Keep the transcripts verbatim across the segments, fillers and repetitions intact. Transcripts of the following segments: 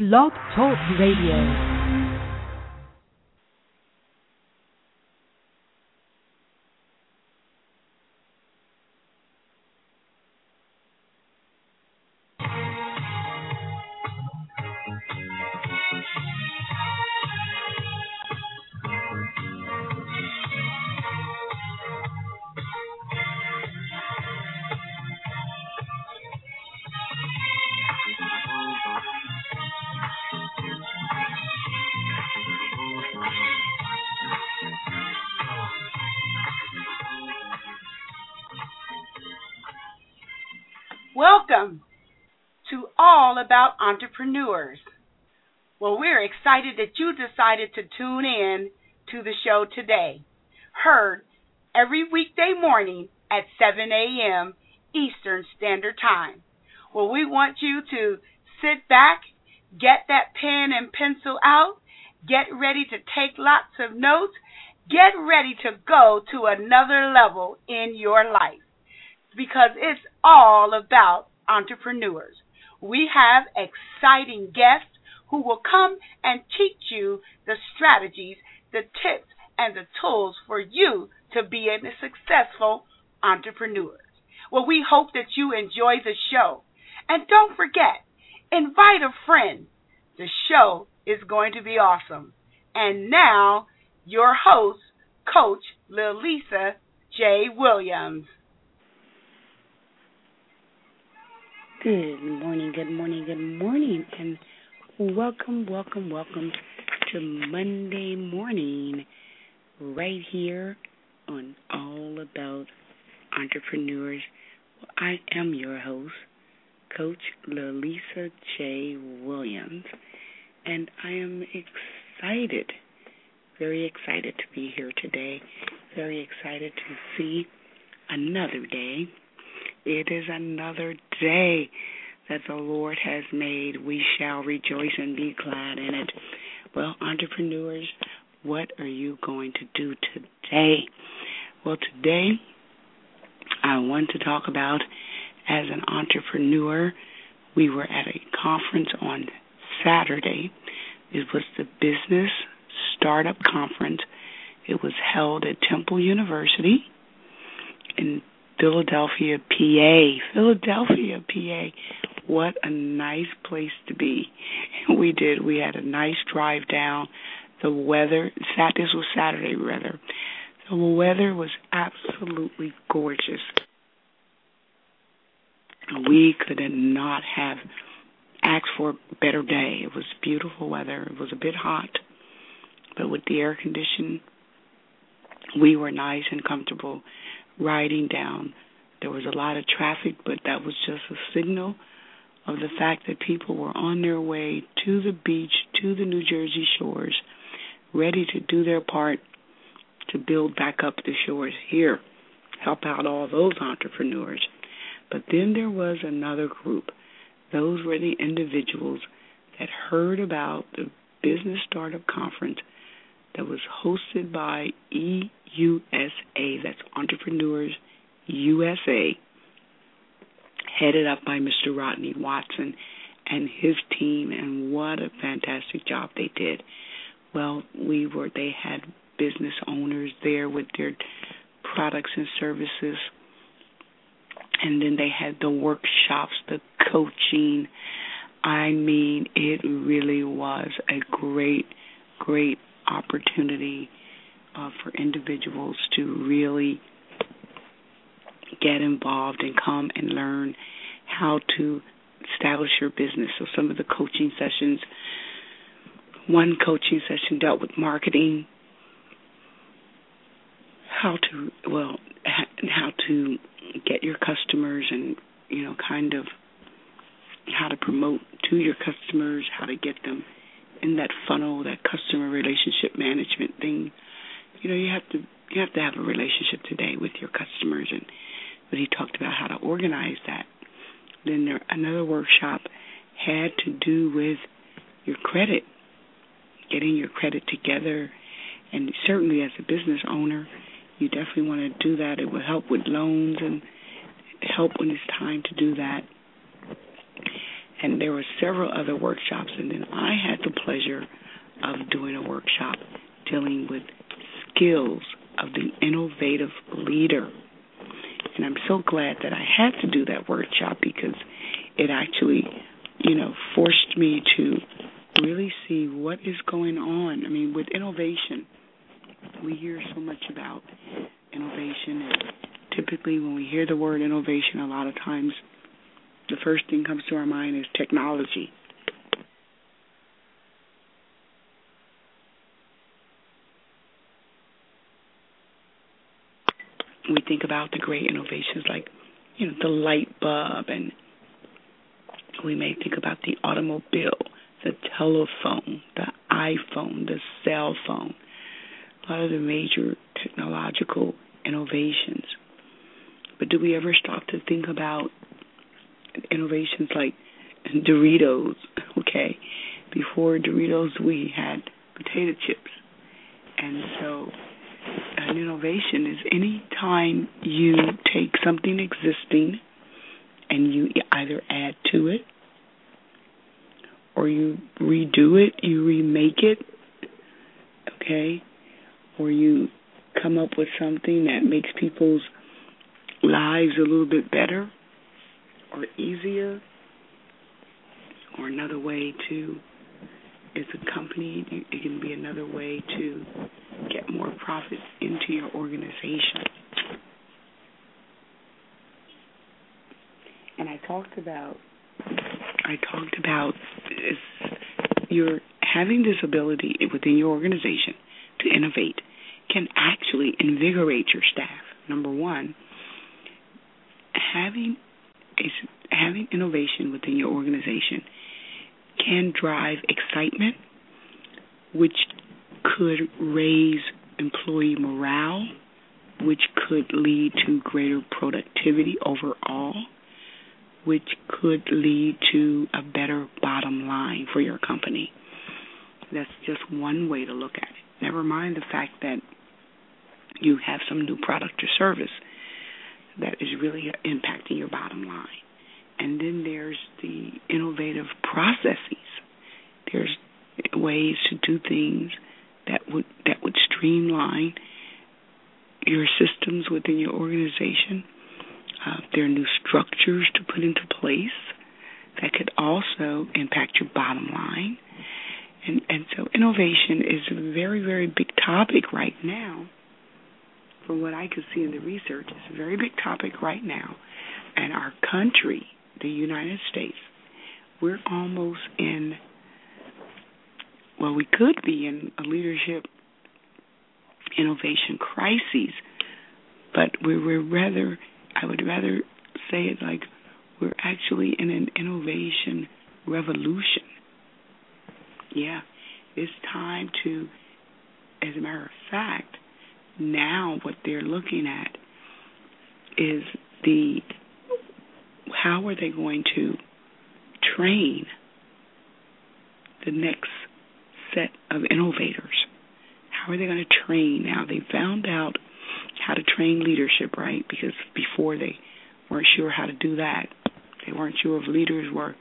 Blog Talk Radio. Welcome to All About Entrepreneurs. Well, we're excited that you decided to tune in to the show today. Heard every weekday morning at seven a.m. Eastern Standard Time. Well, we want you to sit back, get that pen and pencil out, get ready to take lots of notes, get ready to go to another level in your life, because it's all about entrepreneurs. We have exciting guests who will come and teach you the strategies, the tips, and the tools for you to be a successful entrepreneur. Well, we hope that you enjoy the show. And don't forget, invite a friend. The show is going to be awesome. And now, your host, Coach Lilisa J. Williams. Good morning, good morning, good morning, and welcome, welcome, welcome to Monday morning right here on All About Entrepreneurs. I am your host, Coach Lilisa J. Williams, and I am excited, very excited to be here today, very excited to see another day. It is another day that the Lord has made. We shall rejoice and be glad in it. Well, entrepreneurs, what are you going to do today? Well, today I want to talk about, as an entrepreneur, we were at a conference on Saturday. It was the Business Startup Conference. It was held at Temple University in Philadelphia, P A. Philadelphia, P A. What a nice place to be. We did. We had a nice drive down. The weather, this was Saturday weather. The weather was absolutely gorgeous. We could not have asked for a better day. It was beautiful weather. It was a bit hot, but with the air conditioning, we were nice and comfortable riding down. There was a lot of traffic, but that was just a signal of the fact that people were on their way to the beach, to the New Jersey shores, ready to do their part to build back up the shores here, help out all those entrepreneurs. But then there was another group. Those were the individuals that heard about the Business Startup Conference that was hosted by E U S A, that's Entrepreneurs U S A, headed up by Mister Rodney Watson and his team, and what a fantastic job they did. Well, we were, they had business owners there with their products and services, and then they had the workshops, the coaching. I mean, it really was a great, great opportunity uh, for individuals to really get involved and come and learn how to establish your business. So some of the coaching sessions, one coaching session dealt with marketing, how to, well, how to get your customers and, you know, kind of how to promote to your customers, how to get them in that funnel, that customer relationship management thing. You know, you have to you have to have a relationship today with your customers, and but he talked about how to organize that. Then there, another workshop had to do with your credit, getting your credit together, and certainly as a business owner, you definitely want to do that. It will help with loans and help when it's time to do that. And there were several other workshops, and then I had the pleasure of doing a workshop dealing with skills of the innovative leader. And I'm so glad that I had to do that workshop because it actually, you know, forced me to really see what is going on. I mean, with innovation, we hear so much about innovation, and typically when we hear the word innovation, a lot of times the first thing comes to our mind is technology. We think about the great innovations like, you know, the light bulb, and we may think about the automobile, the telephone, the iPhone, the cell phone, a lot of the major technological innovations. But do we ever stop to think about innovations like Doritos? Okay, before Doritos we had potato chips. And so an innovation is any time you take something existing and you either add to it or you redo it, you remake it, okay, or you come up with something that makes people's lives a little bit better or easier, or another way to, as a company, it can be another way to get more profits into your organization. And I talked about, I talked about this, you're having this ability within your organization to innovate can actually invigorate your staff. Number one, having is having innovation within your organization can drive excitement, which could raise employee morale, which could lead to greater productivity overall, which could lead to a better bottom line for your company. That's just one way to look at it. Never mind the fact that you have some new product or service that is really impacting your bottom line. And then there's the innovative processes. There's ways to do things that would that would streamline your systems within your organization. Uh, there are new structures to put into place that could also impact your bottom line. And, and so innovation is a very, very big topic right now. From what I could see in the research, it's a very big topic right now. And our country, the United States, we're almost in, well, we could be in a leadership innovation crisis, but we we're rather, I would rather say it like we're actually in an innovation revolution. Yeah, it's time to, as a matter of fact, now what they're looking at is the how are they going to train the next set of innovators? How are they going to train now? They found out how to train leadership, right? Because before they weren't sure how to do that. They weren't sure if leaders were,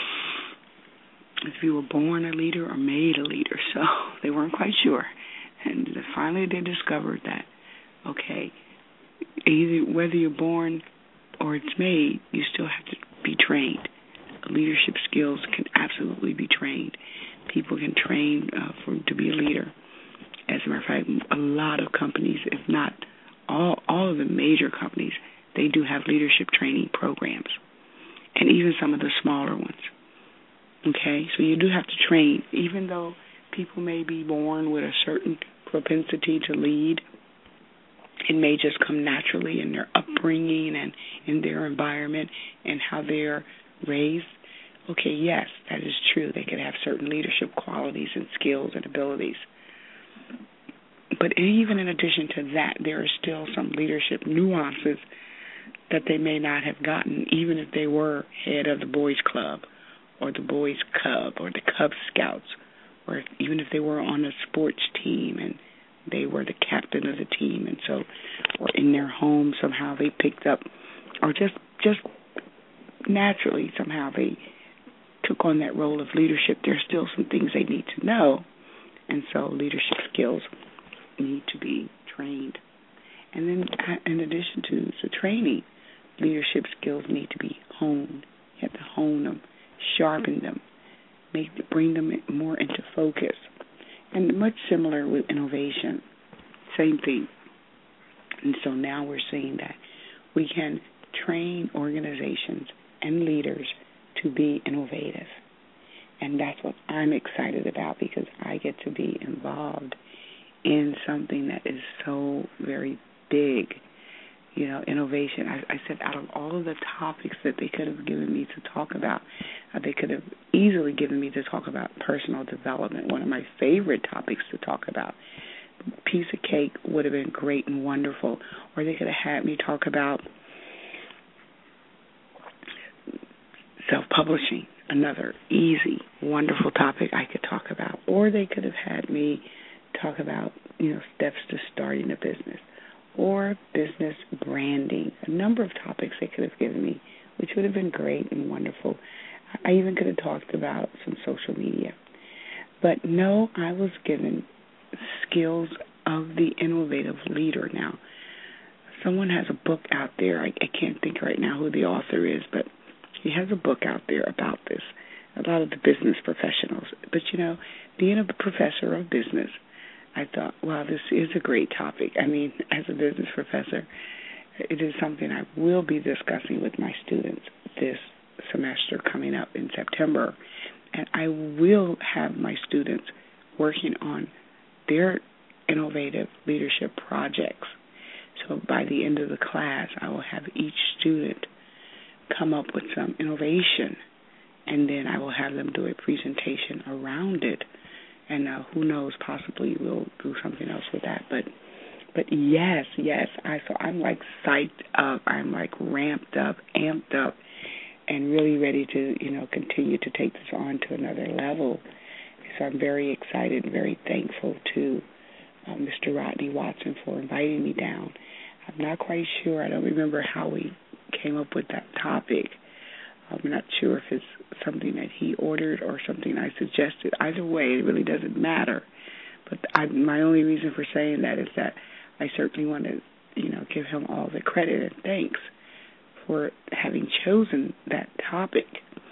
if you were born a leader or made a leader. So they weren't quite sure. And finally they discovered that, okay, either whether you're born or it's made, you still have to be trained. Leadership skills can absolutely be trained. People can train uh, for to be a leader. As a matter of fact, a lot of companies, if not all, all of the major companies, they do have leadership training programs, and even some of the smaller ones. Okay, so you do have to train, even though people may be born with a certain propensity to lead. It may just come naturally in their upbringing and in their environment and how they're raised. Okay, yes, that is true. They could have certain leadership qualities and skills and abilities. But even in addition to that, there are still some leadership nuances that they may not have gotten, even if they were head of the Boys Club or the Boys Cub or the Cub Scouts, or if, even if they were on a sports team and they were the captain of the team, and so, or in their home somehow they picked up, or just just naturally somehow they took on that role of leadership, there's still some things they need to know. And so leadership skills need to be trained. And then in addition to the training, leadership skills need to be honed. You have to hone them, sharpen them, make bring them more into focus. And much similar with innovation, same thing. And so now we're seeing that we can train organizations and leaders to be innovative. And that's what I'm excited about, because I get to be involved in something that is so very big. You know, innovation. I, I said out of all of the topics that they could have given me to talk about, uh, they could have easily given me to talk about personal development, one of my favorite topics to talk about. Piece of cake would have been great and wonderful. Or they could have had me talk about self-publishing, another easy, wonderful topic I could talk about. Or they could have had me talk about, you know, steps to starting a business, or business branding, a number of topics they could have given me, which would have been great and wonderful. I even could have talked about some social media. But no, I was given skills of the innovative leader. Now, someone has a book out there. I, I can't think right now who the author is, but he has a book out there about this, a lot of the business professionals. But, you know, being a professor of business, I thought, wow, this is a great topic. I mean, as a business professor, it is something I will be discussing with my students this semester coming up in September. And I will have my students working on their innovative leadership projects. So by the end of the class, I will have each student come up with some innovation, and then I will have them do a presentation around it. And uh, who knows, possibly we'll do something else with that. But but yes, yes, I so I'm like psyched up. I'm like ramped up, amped up, and really ready to, you know, continue to take this on to another level. So I'm very excited and very thankful to uh, Mister Rodney Watson for inviting me down. I'm not quite sure. I don't remember how we came up with that topic. I'm not sure if it's something that he ordered or something I suggested. Either way, it really doesn't matter. But I, my only reason for saying that is that I certainly want to, you know, give him all the credit and thanks for having chosen that topic.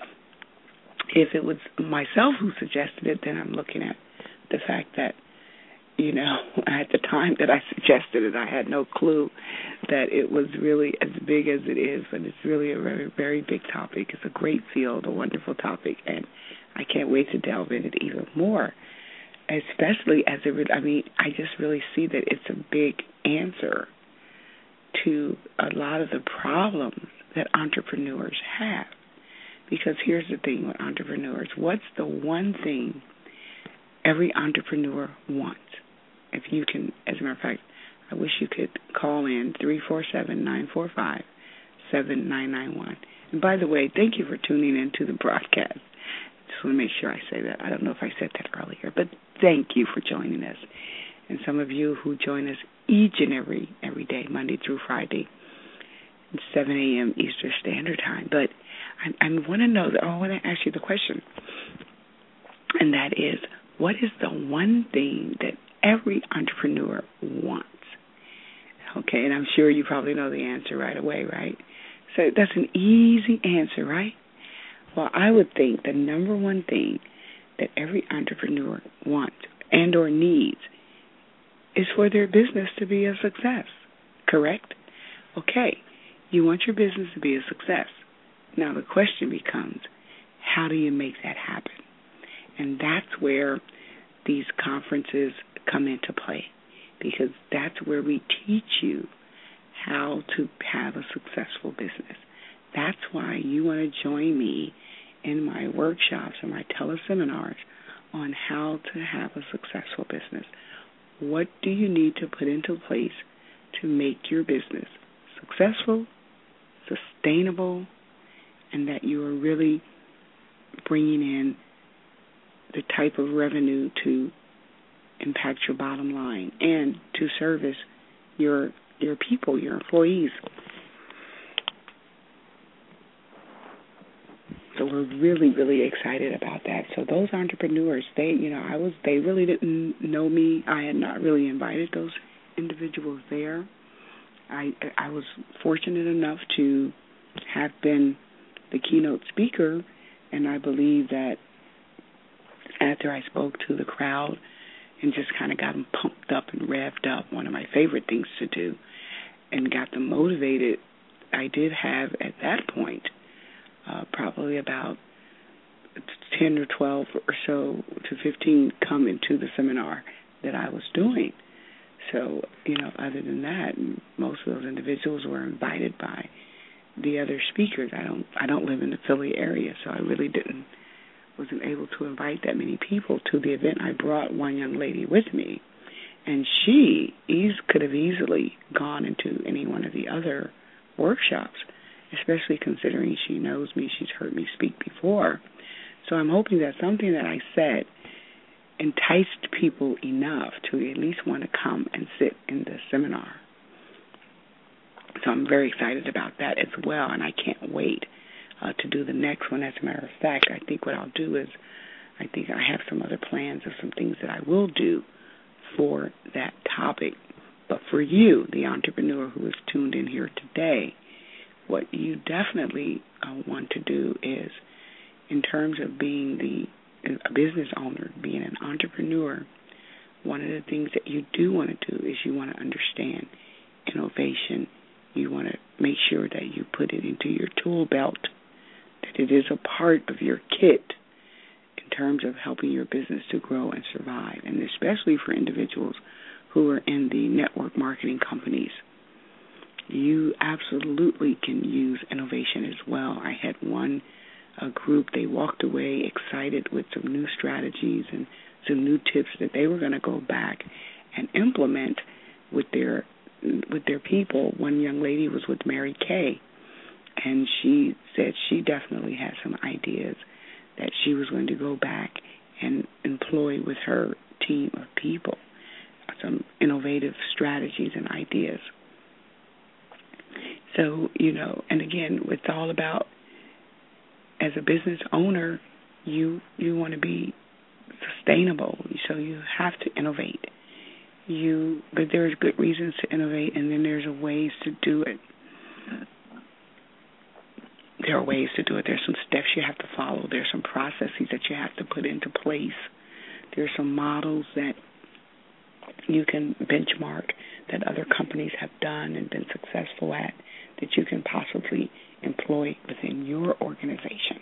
If it was myself who suggested it, then I'm looking at the fact that, you know, at the time that I suggested it, I had no clue that it was really as big as it is, but it's really a very, very big topic. It's a great field, a wonderful topic, and I can't wait to delve in it even more, especially as it, I mean, I just really see that it's a big answer to a lot of the problems that entrepreneurs have. Because here's the thing with entrepreneurs. What's the one thing every entrepreneur wants? If you can, as a matter of fact, I wish you could call in three four seven, nine four five, seven nine nine one. And by the way, thank you for tuning in to the broadcast. Just want to make sure I say that. I don't know if I said that earlier, but thank you for joining us. And some of you who join us each and every every day, Monday through Friday, at seven a.m. Eastern Standard Time. But I, I want to know, that, oh, I want to ask you the question, and that is, what is the one thing that every entrepreneur wants? Okay, and I'm sure you probably know the answer right away, right? So that's an easy answer, right? Well, I would think the number one thing that every entrepreneur wants and or needs is for their business to be a success, correct? Okay, you want your business to be a success. Now the question becomes, how do you make that happen? And that's where these conferences come into play, because that's where we teach you how to have a successful business. That's why you want to join me in my workshops and my teleseminars on how to have a successful business. What do you need to put into place to make your business successful, sustainable, and that you are really bringing in the type of revenue to impact your bottom line and to service your your people, your employees. So we're really, really excited about that. So those entrepreneurs, they, you know, I was, they really didn't know me. I had not really invited those individuals there. I, I was fortunate enough to have been the keynote speaker, and I believe that after I spoke to the crowd and just kind of got them pumped up and revved up, one of my favorite things to do, and got them motivated, I did have at that point uh, probably about ten or twelve or so to fifteen come into the seminar that I was doing. So, you know, other than that, most of those individuals were invited by the other speakers. I don't I don't live in the Philly area, so I really didn't wasn't able to invite that many people to the event. I brought one young lady with me, and she eas- could have easily gone into any one of the other workshops, especially considering she knows me, she's heard me speak before. So I'm hoping that something that I said enticed people enough to at least want to come and sit in the seminar. So I'm very excited about that as well, and I can't wait uh, to do the next one. As a matter of fact, I think what I'll do is I think I have some other plans of some things that I will do for that topic. But for you, the entrepreneur who is tuned in here today, what you definitely uh, want to do is, in terms of being the a business owner, being an entrepreneur, one of the things that you do want to do is you want to understand innovation. You want to make sure that you put it into your tool belt, that it is a part of your kit in terms of helping your business to grow and survive, and especially for individuals who are in the network marketing companies. You absolutely can use innovation as well. I had one a group, they walked away excited with some new strategies and some new tips that they were going to go back and implement with their with their people. One young lady was with Mary Kay, and she said she definitely had some ideas that she was going to go back and employ with her team of people, some innovative strategies and ideas. So, you know, and again, it's all about, as a business owner, you you want to be sustainable, so you have to innovate. You, but there's good reasons to innovate, and then there's ways to do it. There are ways to do it. There's some steps you have to follow. There's some processes that you have to put into place. There's some models that you can benchmark that other companies have done and been successful at that you can possibly employ within your organization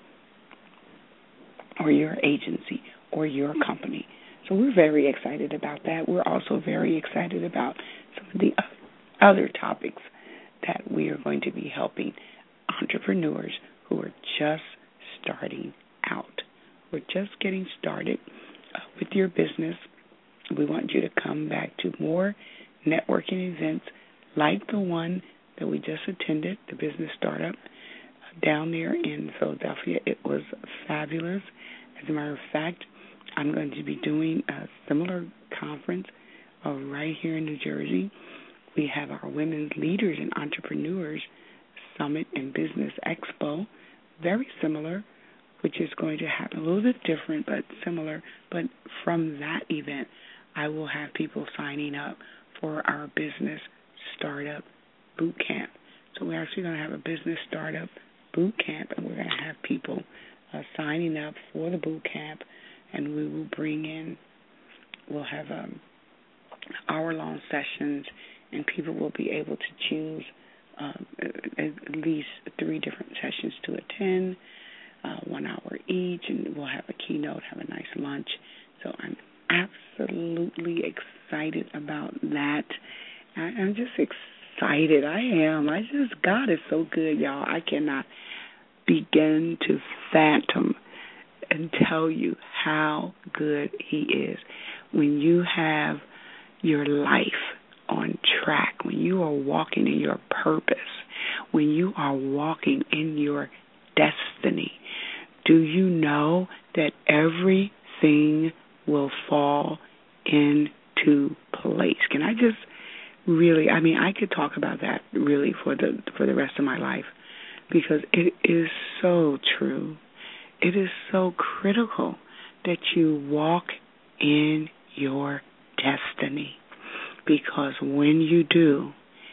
or your agency or your company. So we're very excited about that. We're also very excited about some of the other topics that we are going to be helping entrepreneurs who are just starting out. We're just getting started uh, with your business. We want you to come back to more networking events like the one that we just attended, the Business Startup, uh, down there in Philadelphia. It was fabulous. As a matter of fact, I'm going to be doing a similar conference uh, right here in New Jersey. We have our Women's Leaders and Entrepreneurs Summit and Business Expo, very similar, which is going to happen a little bit different but similar. But from that event, I will have people signing up for our Business Startup Boot Camp. So we're actually going to have a Business Startup Boot Camp, and we're going to have people uh, signing up for the boot camp, and we will bring in, we'll have um, hour-long sessions, and people will be able to choose um, at least three different sessions to attend, uh, one hour each, and we'll have a keynote, have a nice lunch. So I'm absolutely excited about that. I, I'm just excited. I am. I just, God is so good, y'all. I cannot begin to fathom and tell you how good He is. When you have your life on track, when you are walking in your purpose, when you are walking in your destiny, do you know that everything will fall into place? Can I just really, I mean, I could talk about that really for the for the rest of my life. because it is so true. It is so critical that you walk in your destiny, because when you do,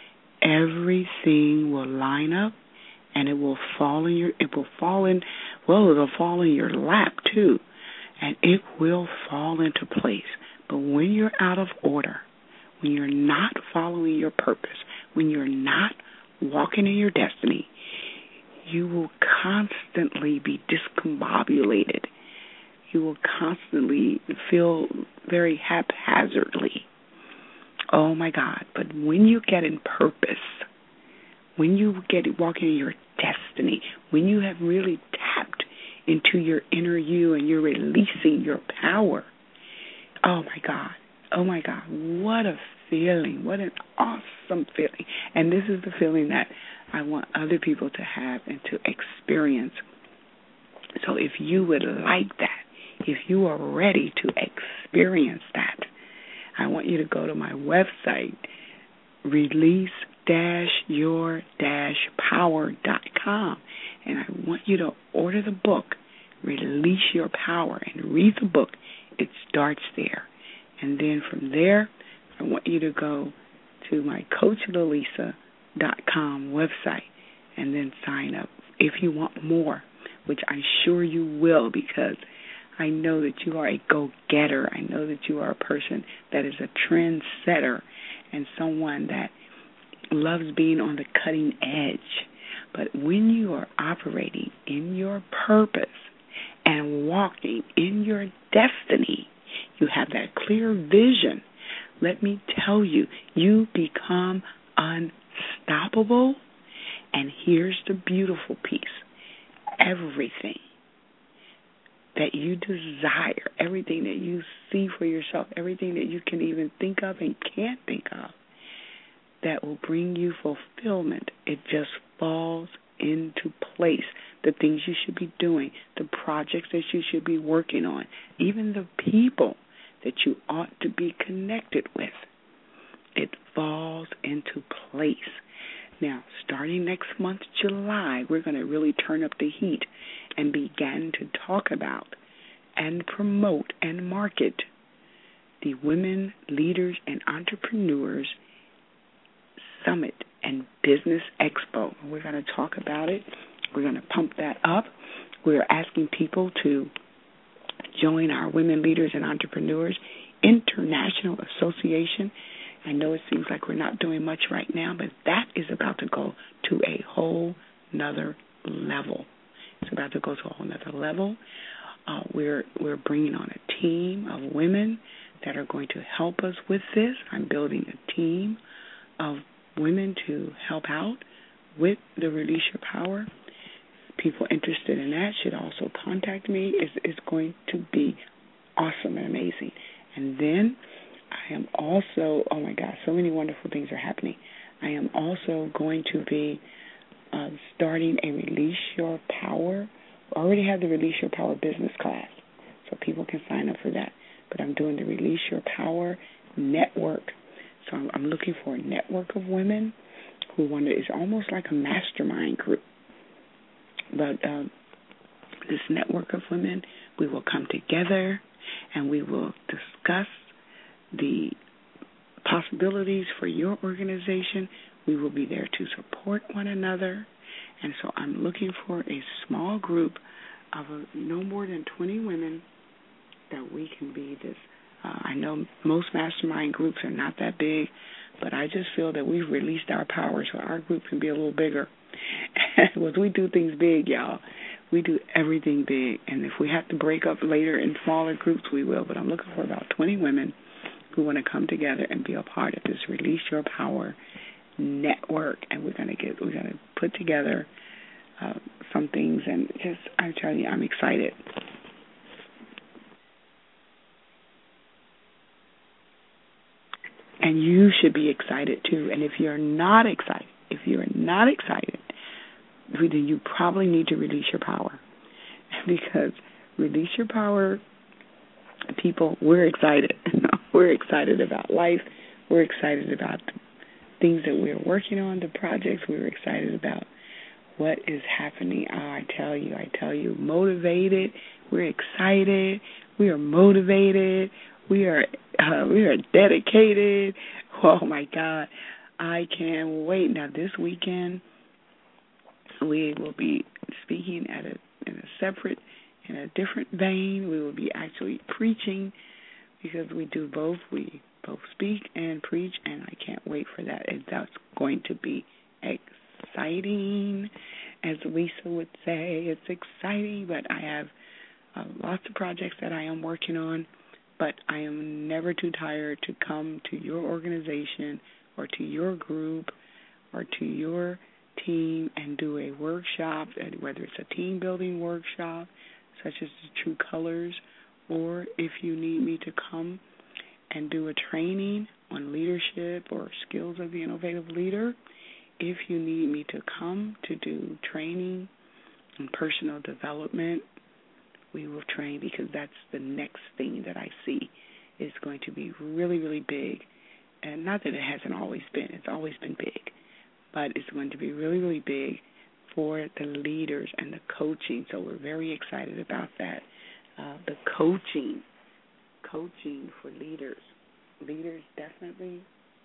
everything will line up and it will fall in your, it will fall in, well, it'll fall in your lap too, and it will fall into place. But when you're out of order, when you're not following your purpose, when you're not walking in your destiny, you will constantly be discombobulated. You will constantly feel very haphazardly. Oh, my God. But when you get in purpose, when you get walking in your destiny, when you have really tapped into your inner you and you're releasing your power, oh, my God. Oh, my God. What a feeling. What an awesome feeling. And this is the feeling that I want other people to have and to experience. So if you would like that, if you are ready to experience that, I want you to go to my website, release your power dot com, and I want you to order the book, Release Your Power, and read the book. It starts there. And then from there, I want you to go to my coach lalisa dot com website and then sign up if you want more, which I'm sure you will, because I know that you are a go-getter. I know that you are a person that is a trendsetter and someone that loves being on the cutting edge. But when you are operating in your purpose and walking in your destiny, you have that clear vision. Let me tell you, you become unstoppable. And here's the beautiful piece. Everything that you desire, everything that you see for yourself, everything that you can even think of and can't think of, that will bring you fulfillment, it just falls into place. The things you should be doing, the projects that you should be working on, even the people that you ought to be connected with, it falls into place. Now, starting next month, July, we're going to really turn up the heat and begin to talk about and promote and market the Women Leaders and Entrepreneurs Summit and Business Expo. We're going to talk about it. We're going to pump that up. We're asking people to join our Women Leaders and Entrepreneurs International Association. I know it seems like we're not doing much right now, but that is about to go to a whole nother level. It's about to go to a whole nother level. Uh, we're we're bringing on a team of women that are going to help us with this. I'm building a team of women to help out with the Release Your Power. People interested in that should also contact me. It's, it's going to be awesome and amazing. And then I am also, oh my God, so many wonderful things are happening. I am also going to be uh, starting a Release Your Power. I already have the Release Your Power business class, so people can sign up for that. But I'm doing the Release Your Power network. So I'm, I'm looking for a network of women who want to, it's almost like a mastermind group. But uh, this network of women, we will come together and we will discuss the possibilities for your organization. We will be there to support one another. And so I'm looking for a small group of uh, no more than twenty women that we can be this. Uh, I know most mastermind groups are not that big, but I just feel that we've released our power so our group can be a little bigger. Because we do things big, y'all. We do everything big. And if we have to break up later in smaller groups, we will. But I'm looking for about twenty women who want to come together and be a part of this Release Your Power network. And we're going to get, we're going to put together uh, some things. And just, I'm telling you, I'm excited. And you should be excited too. And if you're not excited, if you're not excited, then you probably need to release your power. Because Release Your Power, people, we're excited. We're excited about life. We're excited about the things that we're working on, the projects. We're excited about what is happening. Oh, I tell you, I tell you, motivated. We're excited. We are motivated. We are uh, we are dedicated. Oh my God, I can't wait. Now this weekend we will be speaking at a in a separate, in a different vein. We will be actually preaching because we do both. We both speak and preach, and I can't wait for that. And that's going to be exciting, as Lisa would say. It's exciting, but I have uh, lots of projects that I am working on, but I am never too tired to come to your organization or to your group or to your team and do a workshop, whether it's a team building workshop such as the True Colors, or if you need me to come and do a training on leadership or skills of the innovative leader, if you need me to come to do training and personal development, we will train, because that's the next thing that I see is going to be really, really big. And not that it hasn't always been. It's always been big. But it's going to be really, really big for the leaders and the coaching. So we're very excited about that. Uh, the coaching, coaching for leaders. Leaders definitely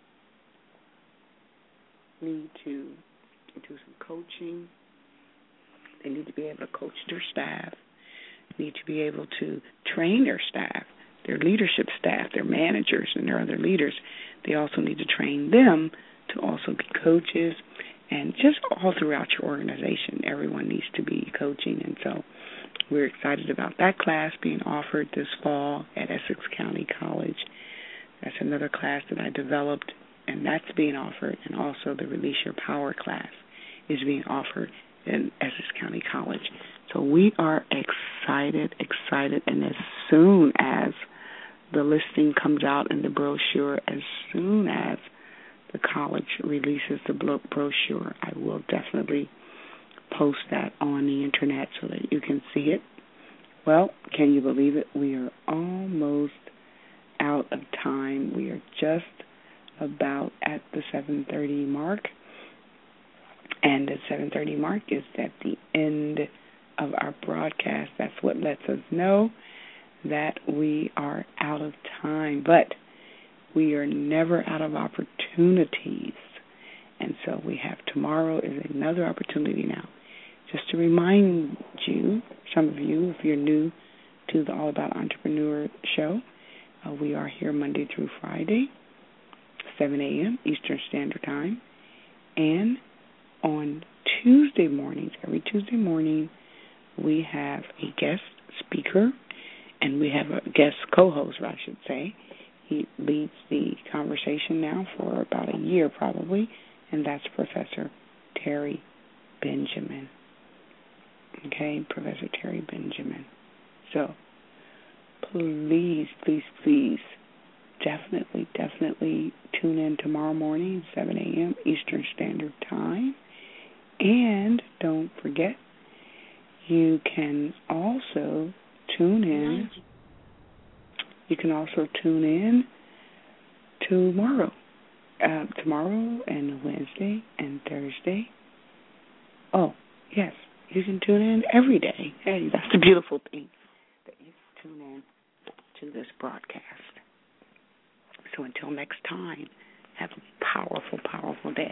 need to do some coaching. They need to be able to coach their staff, need to be able to train their staff, their leadership staff, their managers and their other leaders. They also need to train them to also be coaches, and just all throughout your organization, everyone needs to be coaching. And so we're excited about that class being offered this fall at Essex County College. That's another class that I developed, and that's being offered. And also the Release Your Power class is being offered in Essex County College. So we are excited, excited, and as soon as the listing comes out in the brochure, as soon as the college releases the brochure, I will definitely post that on the internet so that you can see it. Well, can you believe it? We are almost out of time. We are just about at the seven thirty mark. And the seven thirty mark is at the end of our broadcast. That's what lets us know that we are out of time. But we are never out of opportunities. And so we have tomorrow is another opportunity now. Just to remind you, some of you, if you're new to the All About Entrepreneur show, uh, we are here Monday through Friday, seven a.m. Eastern Standard Time. And on Tuesday mornings, every Tuesday morning, we have a guest speaker, and we have a guest co-host, I should say. He leads the conversation now for about a year probably, and that's Professor Terry Benjamin. Okay, Professor Terry Benjamin. So please, please, please, definitely, definitely tune in tomorrow morning, seven a.m. Eastern Standard Time. And don't forget, you can also tune in. You can also tune in tomorrow, uh, tomorrow and Wednesday and Thursday. Oh, yes, you can tune in every day. Hey, that's the beautiful thing, that you tune in to this broadcast. So until next time, have a powerful, powerful day.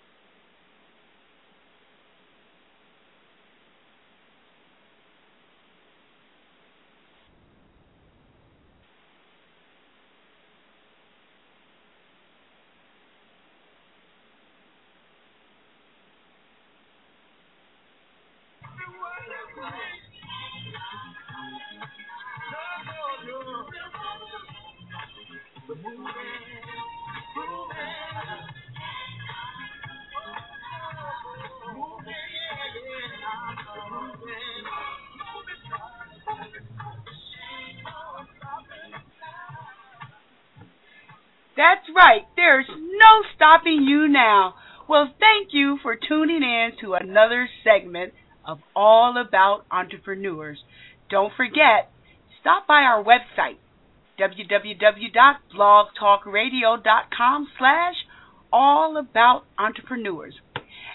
That's right. There's no stopping you now. Well, thank you for tuning in to another segment of All About Entrepreneurs. Don't forget, stop by our website, w w w dot blog talk radio dot com slash all about entrepreneurs.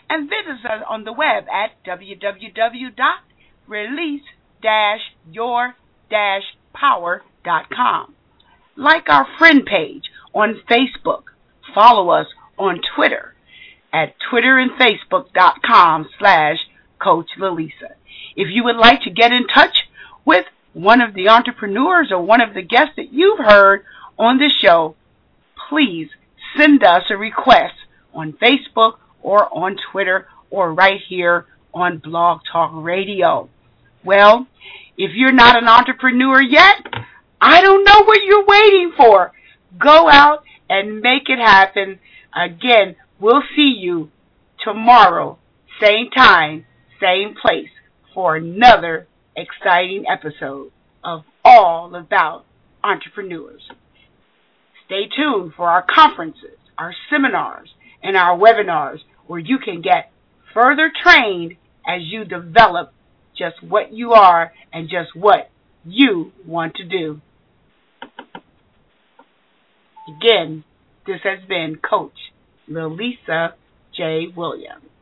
and visit us on the web at w w w dot release dash your dash power dot com. Like our friend page on Facebook. Follow us on Twitter at twitter and facebook dot com slash Coach Lalisa. If you would like to get in touch with one of the entrepreneurs or one of the guests that you've heard on this show, please send us a request on Facebook or on Twitter or right here on Blog Talk Radio. Well, if you're not an entrepreneur yet, I don't know what you're waiting for. Go out and make it happen. Again, we'll see you tomorrow, same time, same place, for another exciting episode of All About Entrepreneurs. Stay tuned for our conferences, our seminars, and our webinars where you can get further trained as you develop just what you are and just what you want to do. Again, this has been Coach Lalisa J. Williams.